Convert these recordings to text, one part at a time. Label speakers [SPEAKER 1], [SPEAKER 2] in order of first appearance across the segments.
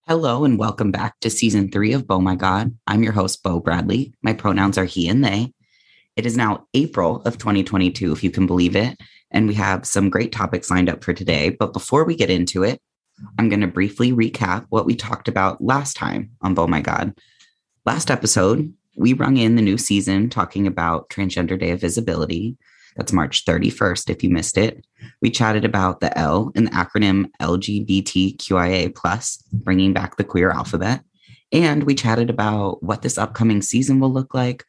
[SPEAKER 1] Hello and welcome back to season 3 of Bo My God. I'm your host, Bo Bradley. My pronouns are he and they. It is now April of 2022, if you can believe it. And we have some great topics lined up for today. But before we get into it, I'm going to briefly recap what we talked about last time on Bo My God. Last episode, we rung in the new season talking about Transgender Day of Visibility. That's March 31st, if you missed it. We chatted about the L in the acronym LGBTQIA+, bringing back the queer alphabet. And we chatted about what this upcoming season will look like,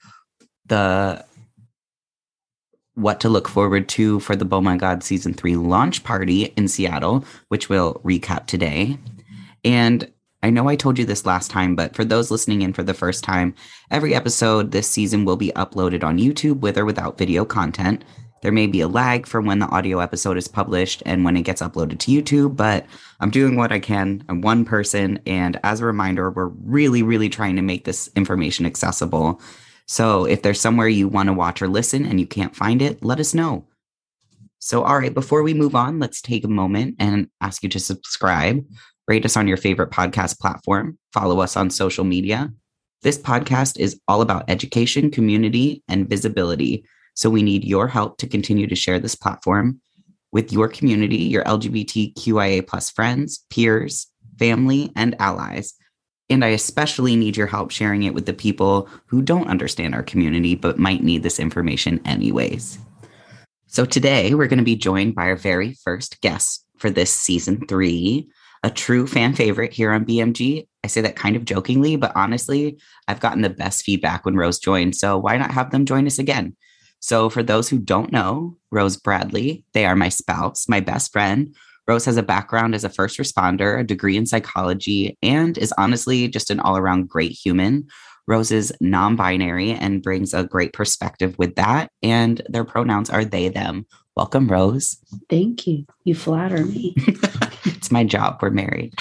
[SPEAKER 1] what to look forward to for the Bo My God Season 3 launch party in Seattle, which we'll recap today. And I know I told you this last time, but for those listening in for the first time, every episode this season will be uploaded on YouTube with or without video content. There may be a lag from when the audio episode is published and when it gets uploaded to YouTube, but I'm doing what I can. I'm one person. And as a reminder, we're really trying to make this information accessible. So if there's somewhere you want to watch or listen and you can't find it, let us know. So, all right, before we move on, let's take a moment and ask you to subscribe. Rate us on your favorite podcast platform. Follow us on social media. This podcast is all about education, community, and visibility. So we need your help to continue to share this platform with your community, your LGBTQIA+ friends, peers, family, and allies. And I especially need your help sharing it with the people who don't understand our community but might need this information anyways. So today we're going to be joined by our very first guest for this season 3. A true fan favorite here on BMG. I say that kind of jokingly, but honestly, I've gotten the best feedback when Rose joined. So why not have them join us again? So for those who don't know, Rose Bradley, they are my spouse, my best friend. Rose has a background as a first responder, a degree in psychology, and is honestly just an all-around great human. Rose is non-binary and brings a great perspective with that. And their pronouns are they, them. Welcome, Rose.
[SPEAKER 2] Thank you. You flatter me.
[SPEAKER 1] It's my job. We're married.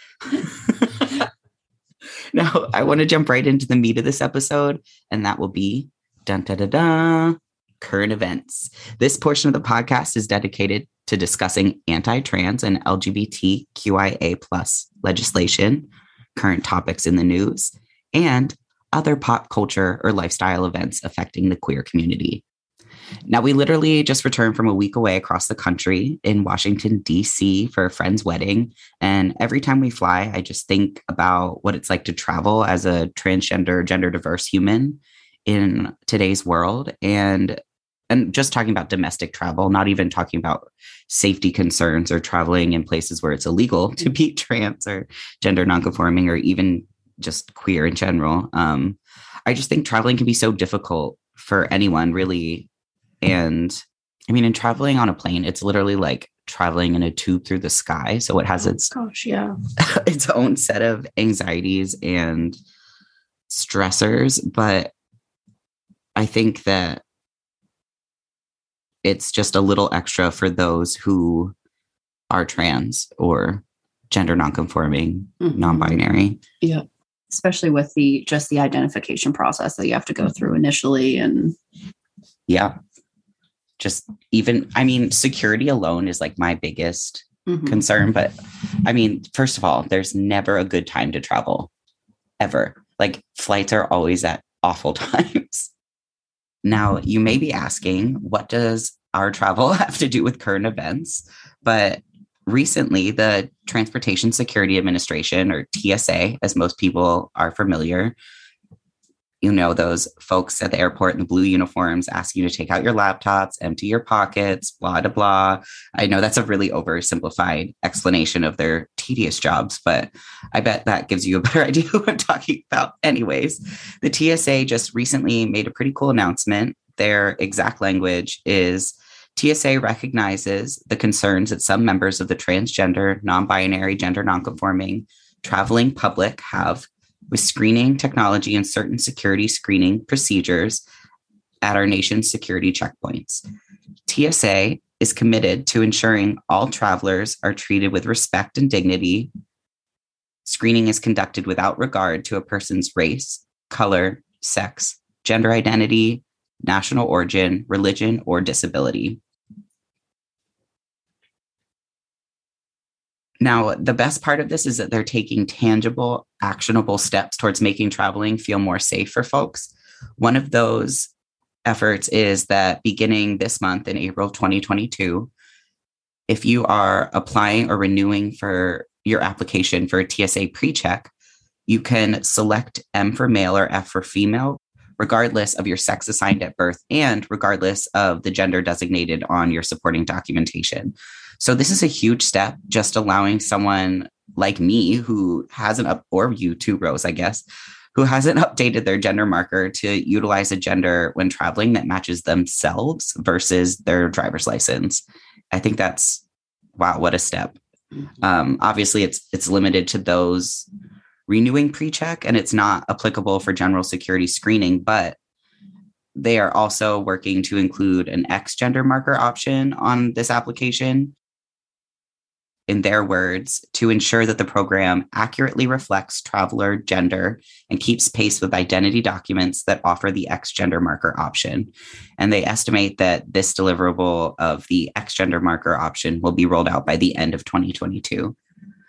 [SPEAKER 1] Now, I want to jump right into the meat of this episode, and that will be current events. This portion of the podcast is dedicated to discussing anti-trans and LGBTQIA+ legislation, current topics in the news, and other pop culture or lifestyle events affecting the queer community. Now, we literally just returned from a week away across the country in Washington, D.C. for a friend's wedding. And every time we fly, I just think about what it's like to travel as a transgender, gender diverse human in today's world. And just talking about domestic travel, not even talking about safety concerns or traveling in places where it's illegal to be trans or gender nonconforming or even just queer in general. I just think traveling can be so difficult for anyone, really. And I mean, in traveling on a plane, it's literally like traveling in a tube through the sky. So it has its own set of anxieties and stressors. But I think that it's just a little extra for those who are trans or gender nonconforming, non-binary.
[SPEAKER 2] Yeah. Especially with the identification process that you have to go through initially. And
[SPEAKER 1] yeah. Just even, I mean, security alone is like my biggest concern. But I mean, first of all, there's never a good time to travel, ever. Like flights are always at awful times. Now, you may be asking, what does our travel have to do with current events? But recently, the Transportation Security Administration, or TSA, as most people are familiar, you know, those folks at the airport in the blue uniforms ask you to take out your laptops, empty your pockets, blah, blah, blah. I know that's a really oversimplified explanation of their tedious jobs, but I bet that gives you a better idea what I'm talking about. Anyways, the TSA just recently made a pretty cool announcement. Their exact language is TSA recognizes the concerns that some members of the transgender, non-binary, gender nonconforming traveling public have with screening technology and certain security screening procedures at our nation's security checkpoints. TSA is committed to ensuring all travelers are treated with respect and dignity. Screening is conducted without regard to a person's race, color, sex, gender identity, national origin, religion, or disability. Now, the best part of this is that they're taking tangible, actionable steps towards making traveling feel more safe for folks. One of those efforts is that beginning this month in April 2022, if you are applying or renewing for your application for a TSA PreCheck, you can select M for male or F for female, regardless of your sex assigned at birth and regardless of the gender designated on your supporting documentation. So this is a huge step, just allowing someone like me who hasn't or you too, Rose, I guess, who hasn't updated their gender marker to utilize a gender when traveling that matches themselves versus their driver's license. I think that's, wow, what a step. Obviously, it's limited to those renewing PreCheck, and it's not applicable for general security screening, but they are also working to include an X gender marker option on this application. In their words, to ensure that the program accurately reflects traveler gender and keeps pace with identity documents that offer the X gender marker option. And they estimate that this deliverable of the X gender marker option will be rolled out by the end of 2022.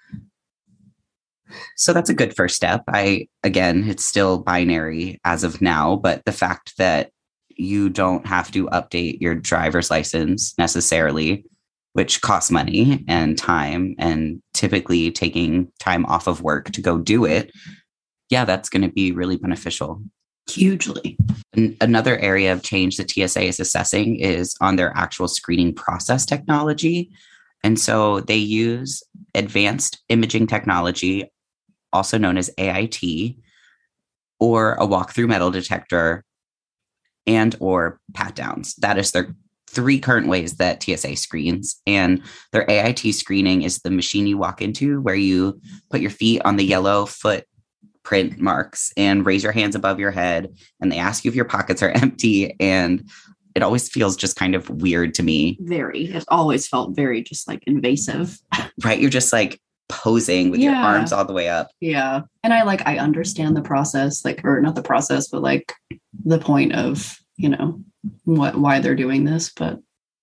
[SPEAKER 1] So that's a good first step. Again, it's still binary as of now, but the fact that you don't have to update your driver's license necessarily, which costs money and time, and typically taking time off of work to go do it, yeah, that's going to be really beneficial.
[SPEAKER 2] Hugely.
[SPEAKER 1] Another area of change that TSA is assessing is on their actual screening process technology. And so they use advanced imaging technology, also known as AIT, or a walk-through metal detector, and or pat-downs. That is their 3 current ways that TSA screens. And their AIT screening is the machine you walk into where you put your feet on the yellow footprint marks and raise your hands above your head. And they ask you if your pockets are empty. And it always feels just kind of weird to me.
[SPEAKER 2] Very. It always felt very just like invasive.
[SPEAKER 1] Right? You're just like posing with your arms all the way up.
[SPEAKER 2] Yeah. And I understand the process, or not the process, but like the point of, why they're doing this, but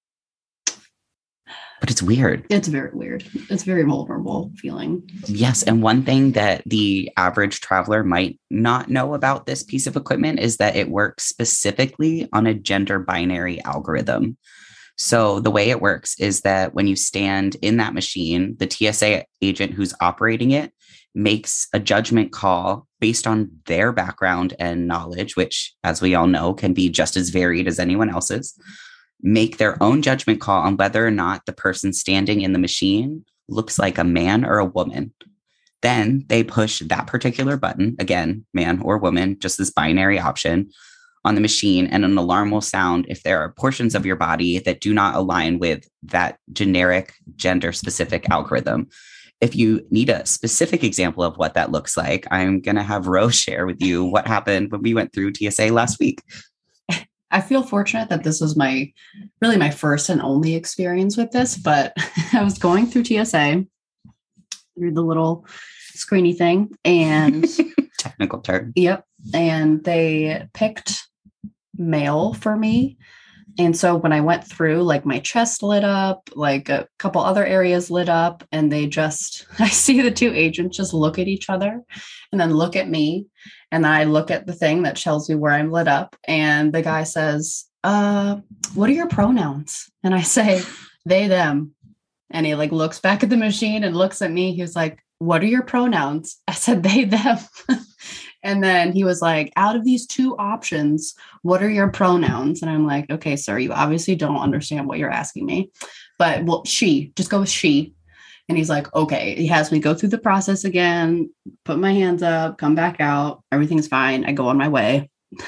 [SPEAKER 1] it's weird.
[SPEAKER 2] It's very weird. It's very vulnerable feeling.
[SPEAKER 1] Yes. And one thing that the average traveler might not know about this piece of equipment is that it works specifically on a gender binary algorithm. So the way it works is that when you stand in that machine, the TSA agent who's operating it makes a judgment call based on their background and knowledge, which, as we all know, can be just as varied as anyone else's, make their own judgment call on whether or not the person standing in the machine looks like a man or a woman. Then they push that particular button, again, man or woman, just this binary option, on the machine, and an alarm will sound if there are portions of your body that do not align with that generic gender-specific algorithm. If you need a specific example of what that looks like, I'm going to have Rose share with you what happened when we went through TSA last week.
[SPEAKER 2] I feel fortunate that this was my first and only experience with this, but I was going through TSA, through the little screeny thing, and
[SPEAKER 1] technical term.
[SPEAKER 2] Yep. And they picked male for me. And so when I went through, my chest lit up, a couple other areas lit up, and I see the 2 agents just look at each other and then look at me. And I look at the thing that tells me where I'm lit up. And the guy says, what are your pronouns? And I say, they, them. And he looks back at the machine and looks at me. He was like, what are your pronouns? I said, they, them. And then he was like, out of these 2 options, what are your pronouns? And I'm like, okay, sir, you obviously don't understand what you're asking me. But she, just go with she. And he's like, okay. He has me go through the process again, put my hands up, come back out. Everything's fine. I go on my way.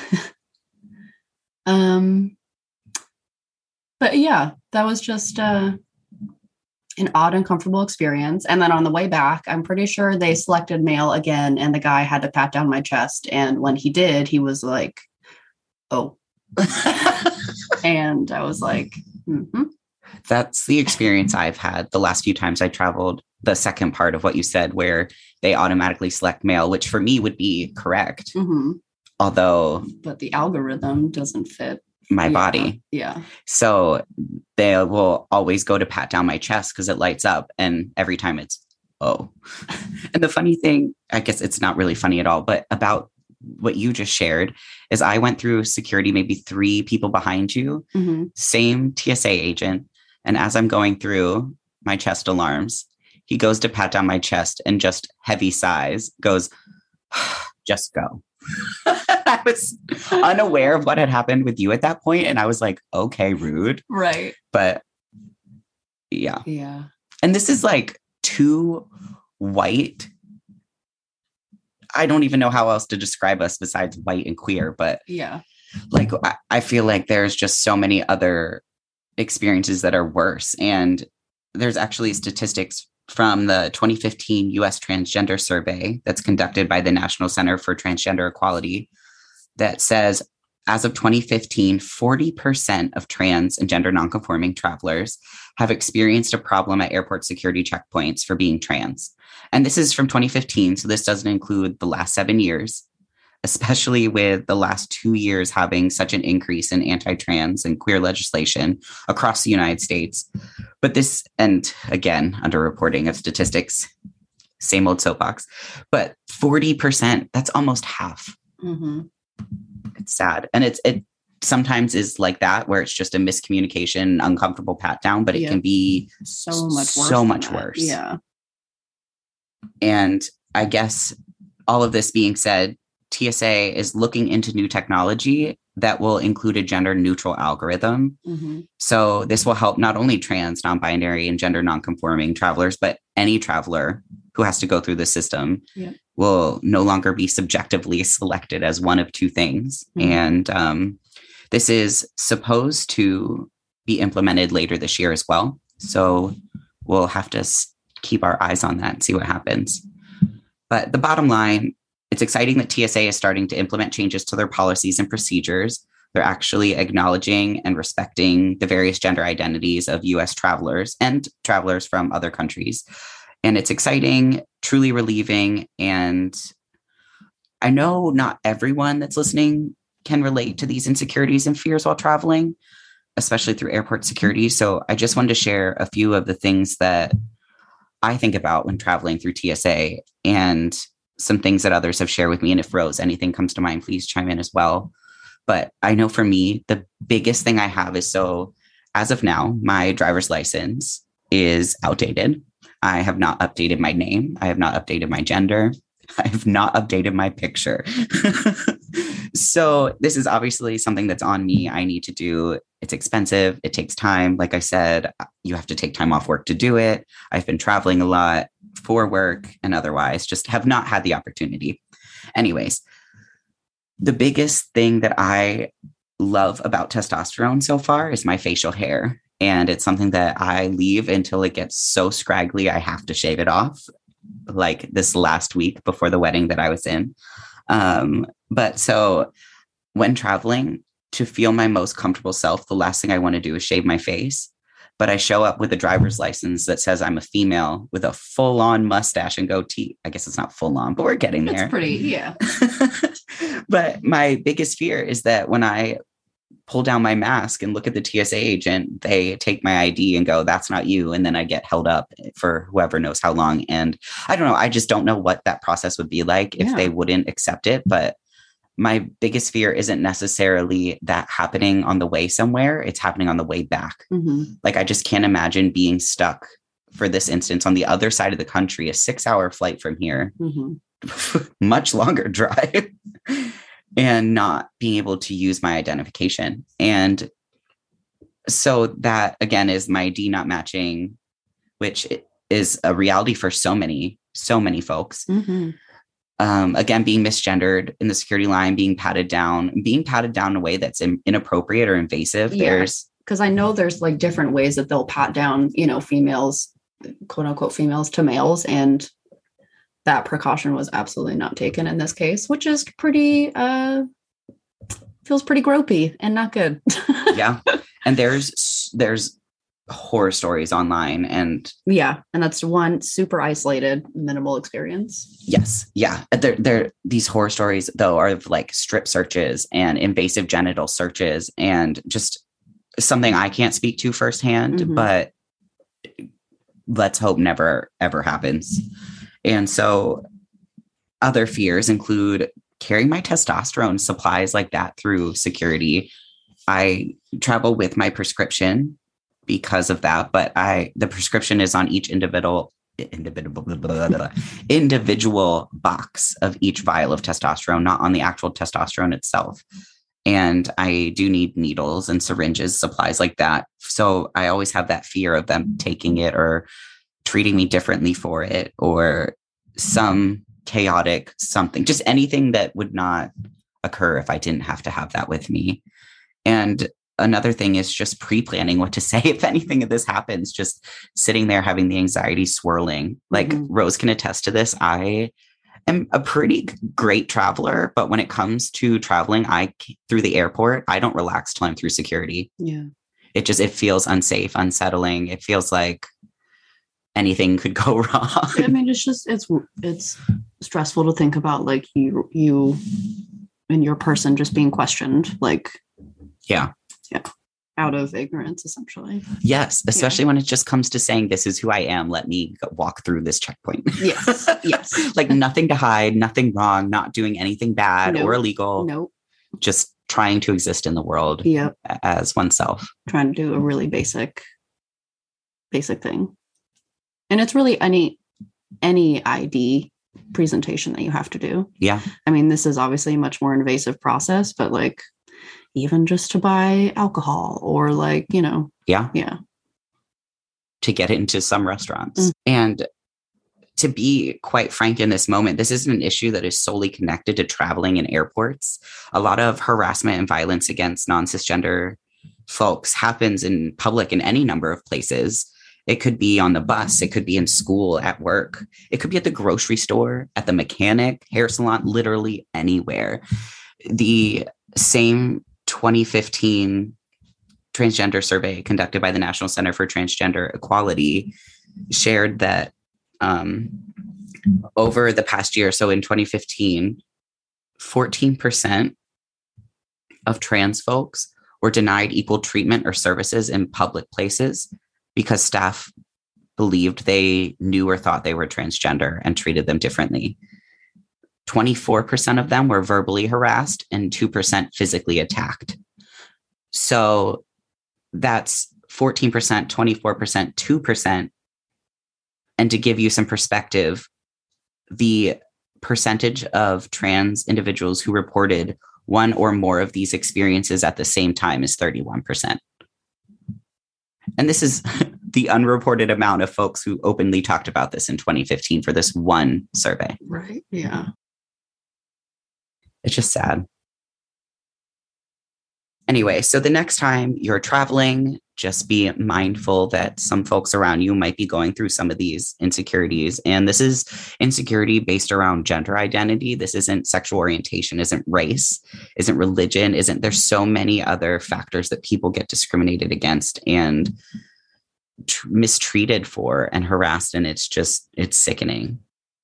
[SPEAKER 2] But yeah, that was just an odd, uncomfortable experience. And then on the way back, I'm pretty sure they selected male again, and the guy had to pat down my chest. And when he did, he was like, oh. And I was like, mm-hmm.
[SPEAKER 1] That's the experience I've had the last few times I traveled. The second part of what you said, where they automatically select male, which for me would be correct.
[SPEAKER 2] Mm-hmm.
[SPEAKER 1] But
[SPEAKER 2] the algorithm doesn't fit
[SPEAKER 1] my body.
[SPEAKER 2] Yeah.
[SPEAKER 1] So they will always go to pat down my chest because it lights up. And every time it's oh. And the funny thing, I guess it's not really funny at all, but about what you just shared is I went through security, maybe 3 people behind you, same TSA agent. And as I'm going through my chest alarms, he goes to pat down my chest and just heavy sighs goes, just go. I was unaware of what had happened with you at that point. And I was like, okay, rude.
[SPEAKER 2] Right.
[SPEAKER 1] But yeah.
[SPEAKER 2] Yeah.
[SPEAKER 1] And this is like 2 white. I don't even know how else to describe us besides white and queer, but
[SPEAKER 2] yeah,
[SPEAKER 1] like I feel like there's just so many other experiences that are worse. And there's actually statistics from the 2015 US Transgender Survey that's conducted by the National Center for Transgender Equality that says, as of 2015, 40% of trans and gender nonconforming travelers have experienced a problem at airport security checkpoints for being trans. And this is from 2015, so this doesn't include the last 7 years, especially with the last 2 years having such an increase in anti-trans and queer legislation across the United States. But this, and again, underreporting of statistics, same old soapbox, but 40%, that's almost half. It's sad. And it sometimes is like that, where it's just a miscommunication, uncomfortable pat down, but it can be
[SPEAKER 2] so much worse. Yeah.
[SPEAKER 1] And I guess all of this being said, TSA is looking into new technology that will include a gender neutral algorithm. So this will help not only trans, non-binary, and gender non-conforming travelers, but any traveler who has to go through the system will no longer be subjectively selected as one of 2 things. And this is supposed to be implemented later this year as well. So we'll have to keep our eyes on that and see what happens. But the bottom line, it's exciting that TSA is starting to implement changes to their policies and procedures. They're actually acknowledging and respecting the various gender identities of US travelers and travelers from other countries. And it's exciting, truly relieving. And I know not everyone that's listening can relate to these insecurities and fears while traveling, especially through airport security. So I just wanted to share a few of the things that I think about when traveling through TSA and some things that others have shared with me. And if Rose, anything comes to mind, please chime in as well. But I know for me, the biggest thing I have is, so as of now, my driver's license is outdated. I have not updated my name. I have not updated my gender. I have not updated my picture. So this is obviously something that's on me. I need to do. It's expensive. It takes time. Like I said, you have to take time off work to do it. I've been traveling a lot for work and otherwise, just have not had the opportunity. Anyways, the biggest thing that I love about testosterone so far is my facial hair. And it's something that I leave until it gets so scraggly, I have to shave it off, like this last week before the wedding that I was in. But so when traveling, to feel my most comfortable self, the last thing I want to do is shave my face. But I show up with a driver's license that says I'm a female with a full-on mustache and goatee. I guess it's not full-on, but we're getting there.
[SPEAKER 2] It's pretty, yeah.
[SPEAKER 1] But my biggest fear is that when I pull down my mask and look at the TSA agent, they take my ID and go, that's not you. And then I get held up for whoever knows how long. And I don't know. I just don't know what that process would be like if they wouldn't accept it. But my biggest fear isn't necessarily that happening on the way somewhere. It's happening on the way back. Like, I just can't imagine being stuck, for this instance, on the other side of the country, a 6-hour flight from here, much longer drive, and not being able to use my identification. And so that, again, is my ID not matching, which is a reality for so many folks. Again, being misgendered in the security line, being patted down in a way that's inappropriate or invasive.
[SPEAKER 2] Because I know there's like different ways that they'll pat down, females, quote unquote females to males. And that precaution was absolutely not taken in this case, which is pretty, feels pretty gropey and not good.
[SPEAKER 1] Yeah. And there's horror stories online, and
[SPEAKER 2] that's one super isolated, minimal experience.
[SPEAKER 1] Yes. Yeah. These horror stories though are of like strip searches and invasive genital searches, and just something I can't speak to firsthand, but let's hope never, ever happens. And so other fears include carrying my testosterone supplies like that through security. I travel with my prescription because of that, but the prescription is on each individual box of each vial of testosterone, not on the actual testosterone itself. And I do need needles and syringes, supplies like that. So I always have that fear of them taking it or treating me differently for it, or some chaotic something, just anything that would not occur if I didn't have to have that with me. And another thing is just pre-planning what to say if anything of this happens, just sitting there having the anxiety swirling. Like Rose can attest to this. I am a pretty great traveler, but when it comes to traveling, through the airport, I don't relax till I'm through security.
[SPEAKER 2] Yeah.
[SPEAKER 1] It feels unsafe, unsettling. It feels like anything could go wrong.
[SPEAKER 2] I mean, it's stressful to think about, like you and your person just being questioned, like,
[SPEAKER 1] yeah,
[SPEAKER 2] out of ignorance, essentially.
[SPEAKER 1] Yes, especially when it just comes to saying, this is who I am. Let me walk through this checkpoint.
[SPEAKER 2] Yes.
[SPEAKER 1] Like nothing to hide, nothing wring, not doing anything bad or illegal.
[SPEAKER 2] Nope.
[SPEAKER 1] Just trying to exist in the world as oneself.
[SPEAKER 2] Trying to do a really basic thing. And it's really any ID presentation that you have to do.
[SPEAKER 1] Yeah.
[SPEAKER 2] I mean, this is obviously a much more invasive process, but like even just to buy alcohol or like,
[SPEAKER 1] Yeah. To get into some restaurants. And to be quite frank in this moment, this isn't an issue that is solely connected to traveling in airports. A lot of harassment and violence against non-cisgender folks happens in public in any number of places. It could be on the bus. It could be in school, at work. It could be at the grocery store, at the mechanic, hair salon, literally anywhere. The same 2015 transgender survey conducted by the National Center for Transgender Equality shared that over the past year, so in 2015, 14% of trans folks were denied equal treatment or services in public places because staff believed they knew or thought they were transgender and treated them differently. 24% of them were verbally harassed and 2% physically attacked. So that's 14%, 24%, 2%. And to give you some perspective, the percentage of trans individuals who reported one or more of these experiences at the same time is 31%. And this is the unreported amount of folks who openly talked about this in 2015 for this one survey.
[SPEAKER 2] Right. Yeah.
[SPEAKER 1] It's just sad. Anyway, so the next time you're traveling, just be mindful that some folks around you might be going through some of these insecurities. And this is insecurity based around gender identity. This isn't sexual orientation, isn't race, isn't religion, there's so many other factors that people get discriminated against and mistreated for and harassed. And it's sickening.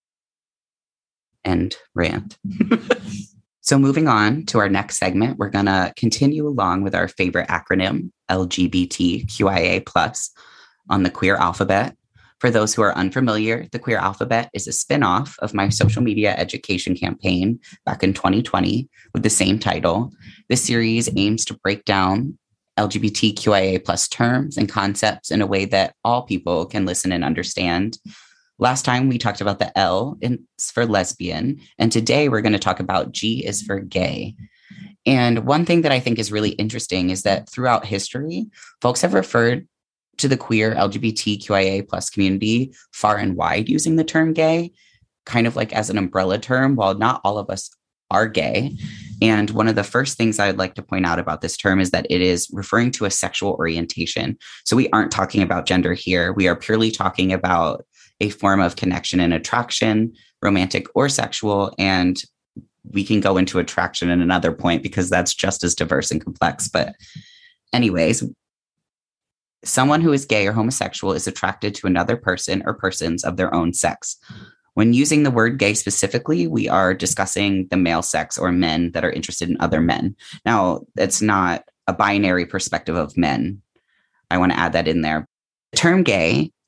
[SPEAKER 1] End rant. So moving on to our next segment, we're going to continue along with our favorite acronym, LGBTQIA+, on the queer alphabet. For those who are unfamiliar, the queer alphabet is a spin-off of my social media education campaign back in 2020 with the same title. This series aims to break down LGBTQIA+ terms and concepts in a way that all people can listen and understand. Last time we talked about the L is for lesbian, and today we're going to talk about G is for gay. And one thing that I think is really interesting is that throughout history, folks have referred to the queer LGBTQIA+ community far and wide using the term gay, kind of like as an umbrella term, while not all of us are gay. And one of the first things I'd like to point out about this term is that it is referring to a sexual orientation. So we aren't talking about gender here. We are purely talking about a form of connection and attraction, romantic or sexual. And we can go into attraction at another point because that's just as diverse and complex. But anyways, someone who is gay or homosexual is attracted to another person or persons of their own sex. When using the word gay specifically, we are discussing the male sex or men that are interested in other men. Now, it's not a binary perspective of men. I want to add that in there. The term gay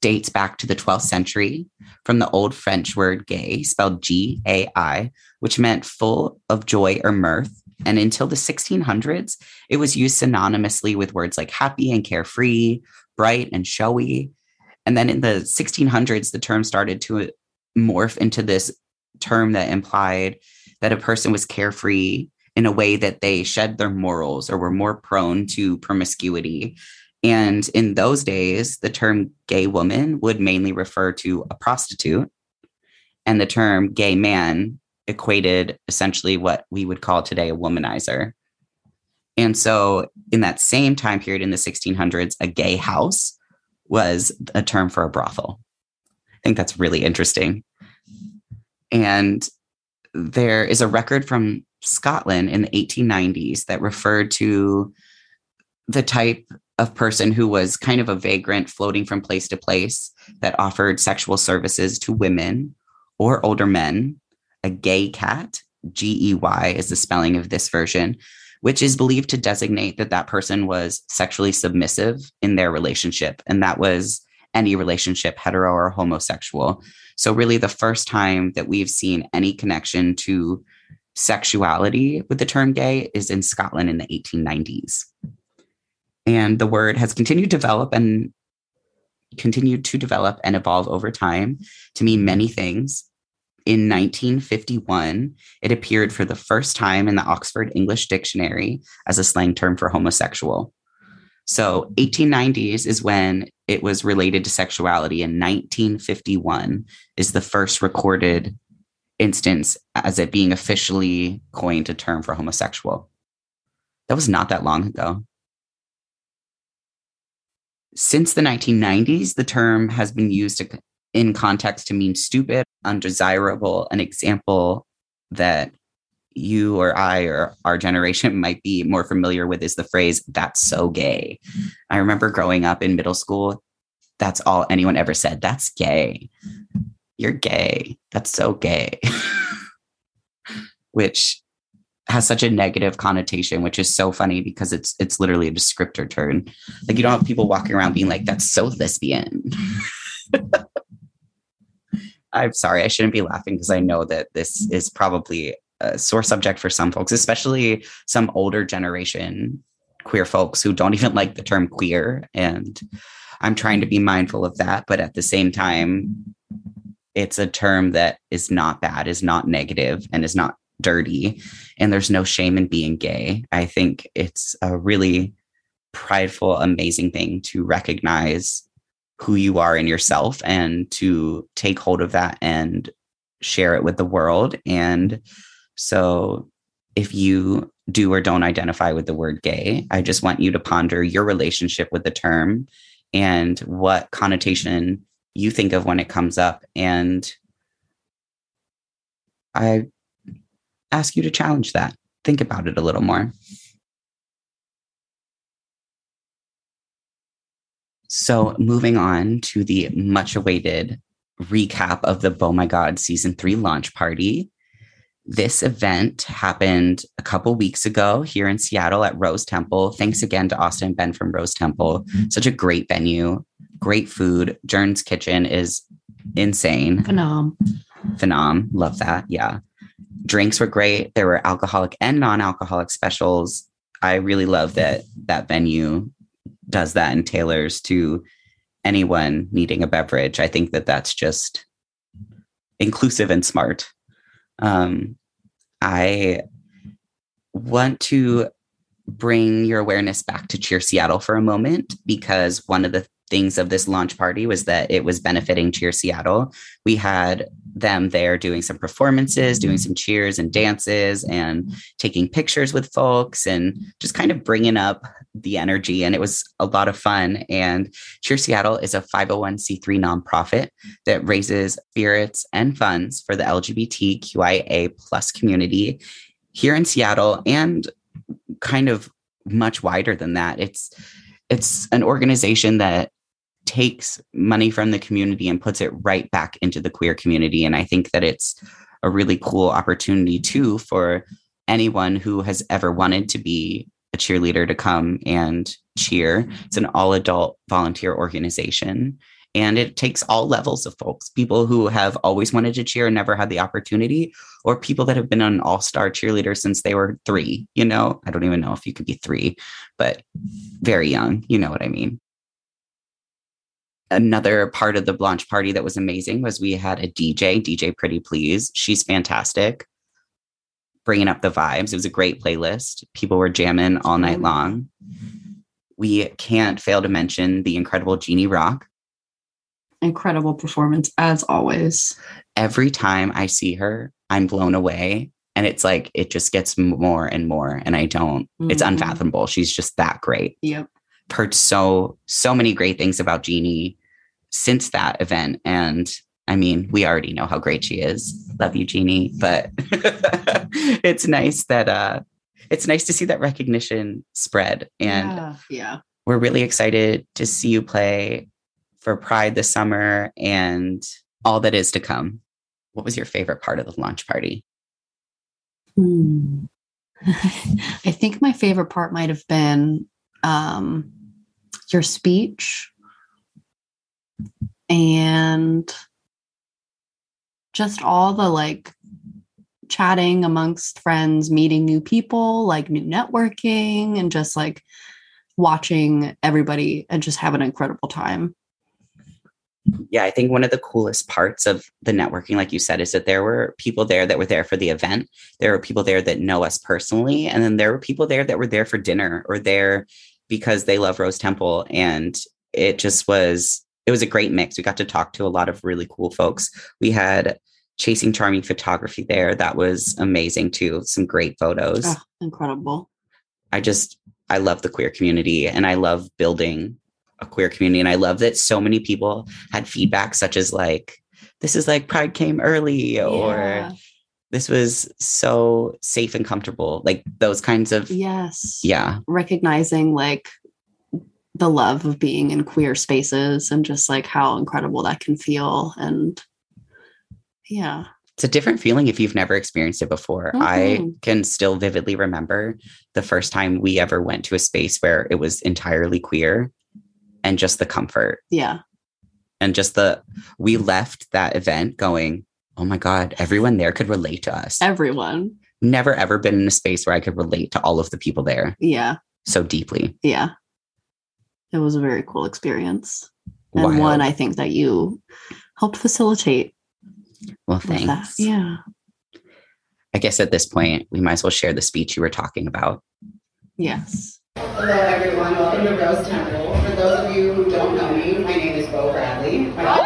[SPEAKER 1] dates back to the 12th century from the Old French word gay, spelled G-A-I, which meant full of joy or mirth. And until the 1600s, it was used synonymously with words like happy and carefree, bright and showy. And then in the 1600s, the term started to morph into this term that implied that a person was carefree in a way that they shed their morals or were more prone to promiscuity. And in those days, the term gay woman would mainly refer to a prostitute, and the term gay man equated essentially what we would call today a womanizer. And so in that same time period in the 1600s, a gay house was a term for a brothel. I think that's really interesting. And there is a record from Scotland in the 1890s that referred to the type of person who was kind of a vagrant floating from place to place that offered sexual services to women or older men. A gay cat, Gey is the spelling of this version, which is believed to designate that that person was sexually submissive in their relationship. And that was any relationship, hetero or homosexual. So really the first time that we've seen any connection to sexuality with the term gay is in Scotland in the 1890s. And the word has continued to develop and evolve over time to mean many things. In 1951, it appeared for the first time in the Oxford English Dictionary as a slang term for homosexual. So 1890s is when it was related to sexuality, and 1951 is the first recorded instance as it being officially coined a term for homosexual. That was not that long ago. Since the 1990s, the term has been used in context to mean stupid, undesirable. An example that you or I or our generation might be more familiar with is the phrase, "that's so gay." I remember growing up in middle school, that's all anyone ever said. "That's gay. You're gay. That's so gay." Which has such a negative connotation, which is so funny because it's literally a descriptor term. Like, you don't have people walking around being like, "That's so lesbian." I'm sorry, I shouldn't be laughing because I know that this is probably a sore subject for some folks, especially some older generation queer folks who don't even like the term queer. And I'm trying to be mindful of that. But at the same time, it's a term that is not bad, is not negative, and is not dirty. And there's no shame in being gay. I think it's a really prideful, amazing thing to recognize who you are in yourself and to take hold of that and share it with the world. And so if you do or don't identify with the word gay, I just want you to ponder your relationship with the term and what connotation you think of when it comes up. And I ask you to challenge that. Think about it a little more. So moving on to the much awaited recap of the Oh My God Season 3 launch party. This event happened a couple weeks ago here in Seattle at Rose Temple. Thanks again to Austin and Ben from Rose Temple. Such a great venue, great food. Jern's Kitchen is insane. Phenom. Love that. Yeah. Drinks were great. There were alcoholic and non-alcoholic specials. I really love that venue does that and tailors to anyone needing a beverage. I think that that's just inclusive and smart. I want to bring your awareness back to Cheer Seattle for a moment, because one of the things of this launch party was that it was benefiting Cheer Seattle. We had them there doing some performances, doing some cheers and dances and taking pictures with folks and just kind of bringing up the energy. And it was a lot of fun. And Cheer Seattle is a 501c3 nonprofit that raises spirits and funds for the LGBTQIA plus community here in Seattle, and kind of much wider than that. It's an organization that takes money from the community and puts it right back into the queer community. And I think that it's a really cool opportunity too for anyone who has ever wanted to be a cheerleader to come and cheer. It's an all adult volunteer organization. And it takes all levels of folks, people who have always wanted to cheer and never had the opportunity, or people that have been an all-star cheerleader since they were 3. I don't even know if you could be 3, but very young. You know what I mean? Another part of the launch party that was amazing was we had a DJ Pretty Please. She's fantastic, bringing up the vibes. It was a great playlist. People were jamming all night long. We can't fail to mention the incredible Jeannie Rock.
[SPEAKER 2] Incredible performance, as always.
[SPEAKER 1] Every time I see her, I'm blown away. And it's like, it just gets more and more. And it's unfathomable. She's just that great.
[SPEAKER 2] Yep.
[SPEAKER 1] Heard so many great things about Jeannie since that event. And I mean, we already know how great she is. Love you, Jeannie. But it's nice that it's nice to see that recognition spread. And we're really excited to see you play for Pride this summer and all that is to come. What was your favorite part of the launch party?
[SPEAKER 2] I think my favorite part might have been your speech and just all the chatting amongst friends, meeting new people, new networking, and just watching everybody and just have an incredible time.
[SPEAKER 1] Yeah, I think one of the coolest parts of the networking, like you said, is that there were people there that were there for the event. There were people there that know us personally. And then there were people there that were there for dinner or there because they love Rose Temple. And it was a great mix. We got to talk to a lot of really cool folks. We had Chasing Charming Photography there. That was amazing too. Some great photos.
[SPEAKER 2] Oh, incredible.
[SPEAKER 1] I love the queer community and I love building a queer community. And I love that so many people had feedback such as this is Pride came early or this was so safe and comfortable. Those kinds of.
[SPEAKER 2] Yes.
[SPEAKER 1] Yeah.
[SPEAKER 2] Recognizing the love of being in queer spaces and just how incredible that can feel. And yeah.
[SPEAKER 1] It's a different feeling if you've never experienced it before. Mm-hmm. I can still vividly remember the first time we ever went to a space where it was entirely queer. And just the comfort.
[SPEAKER 2] Yeah.
[SPEAKER 1] And just we left that event going, oh my God, everyone there could relate to us.
[SPEAKER 2] Everyone.
[SPEAKER 1] Never, ever been in a space where I could relate to all of the people there.
[SPEAKER 2] Yeah.
[SPEAKER 1] So deeply.
[SPEAKER 2] Yeah. It was a very cool experience. And one I think that you helped facilitate.
[SPEAKER 1] Well, thanks.
[SPEAKER 2] Yeah.
[SPEAKER 1] I guess at this point, we might as well share the speech you were talking about.
[SPEAKER 2] Yes.
[SPEAKER 3] Hello, everyone. Welcome to Rose Temple. For those of you who don't know me, my name is Bo Bradley. My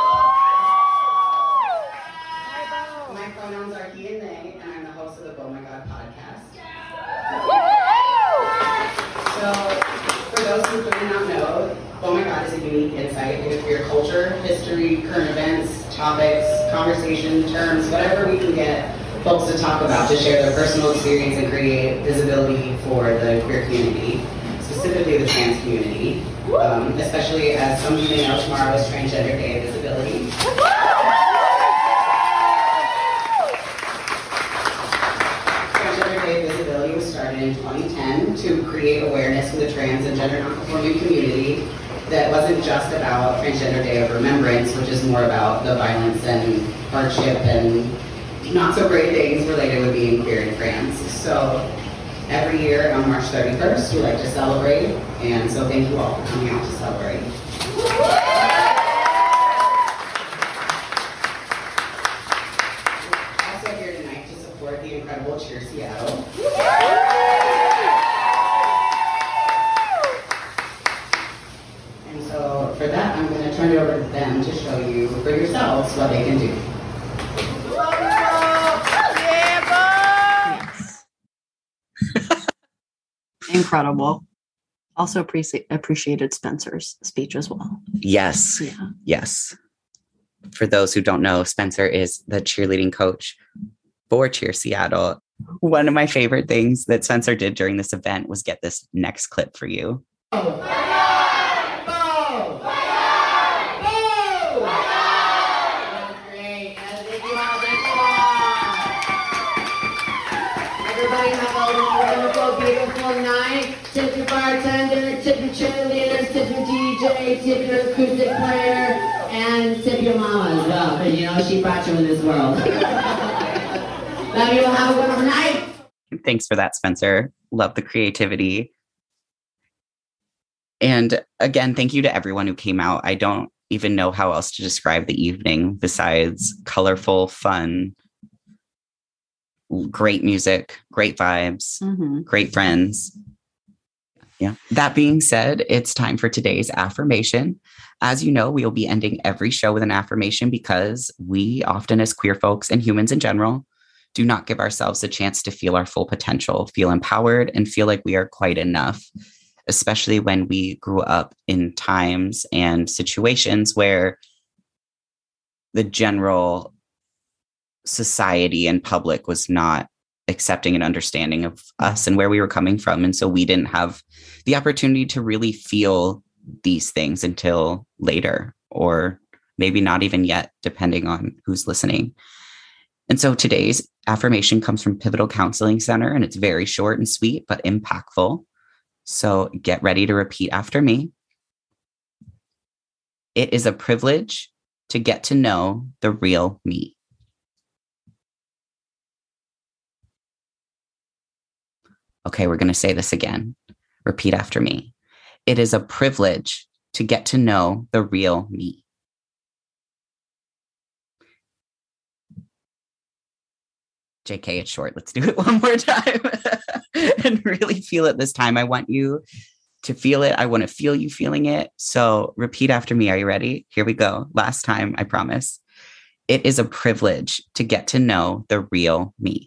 [SPEAKER 3] pronouns are he and they, and I'm the host of the Bo My God podcast. So, for those who do not know, Bo My God is a unique insight into queer culture, history, current events, topics, conversation, terms, whatever we can get folks to talk about, to share their personal experience and create visibility for the queer community, specifically the trans community, especially as some of you may know, tomorrow is Transgender Day of Visibility. Transgender Day of Visibility was started in 2010 to create awareness for the trans and gender nonconforming community that wasn't just about Transgender Day of Remembrance, which is more about the violence and hardship and not so great things related with being queer and trans. So every year on March 31st, we like to celebrate, and so thank you all for coming out to celebrate. We're also here tonight to support the incredible Cheer Seattle. And so for that, I'm going to turn it over to them to show you for yourselves what they can do.
[SPEAKER 2] Incredible. Also appreciated Spencer's speech as well.
[SPEAKER 1] Yes. Yeah. Yes. For those who don't know, Spencer is the cheerleading coach for Cheer Seattle. One of my favorite things that Spencer did during this event was get this next clip for you.
[SPEAKER 3] Everybody have a wonderful, beautiful night. bartender, tip your cheerleaders, tip your DJ, tip your acoustic player, and tip your mama as well, because you know she brought you in this world. Love you. Have a wonderful night.
[SPEAKER 1] Thanks for that, Spencer. Love the creativity. And again, thank you to everyone who came out. I don't even know how else to describe the evening besides colorful, fun, great music, great vibes, great friends. Yeah. That being said, it's time for today's affirmation. As you know, we will be ending every show with an affirmation because we often, as queer folks and humans in general, do not give ourselves a chance to feel our full potential, feel empowered, and feel like we are quite enough, especially when we grew up in times and situations where the general society and public was not accepting and understanding of us and where we were coming from. And so we didn't have the opportunity to really feel these things until later, or maybe not even yet, depending on who's listening. And so today's affirmation comes from Pivotal Counseling Center, and it's very short and sweet, but impactful. So get ready to repeat after me. It is a privilege to get to know the real me. Okay, we're going to say this again. Repeat after me. It is a privilege to get to know the real me. JK, it's short. Let's do it one more time and really feel it this time. I want you to feel it. I want to feel you feeling it. So repeat after me. Are you ready? Here we go. Last time, I promise. It is a privilege to get to know the real me.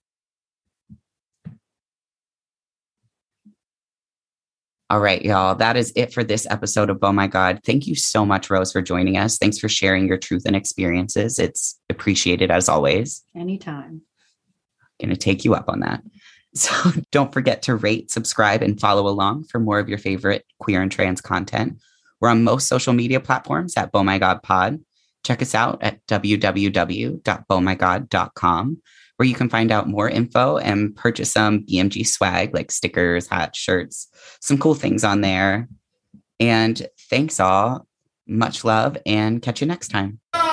[SPEAKER 1] All right, y'all. That is it for this episode of Oh My God. Thank you so much, Rose, for joining us. Thanks for sharing your truth and experiences. It's appreciated as always.
[SPEAKER 2] Anytime.
[SPEAKER 1] Going to take you up on that. So don't forget to rate, subscribe, and follow along for more of your favorite queer and trans content. We're on most social media platforms at Oh My God Pod. Check us out at www.bohmygod.com, where you can find out more info and purchase some BMG swag like stickers, hats, shirts, some cool things on there. And thanks all. Much love and catch you next time.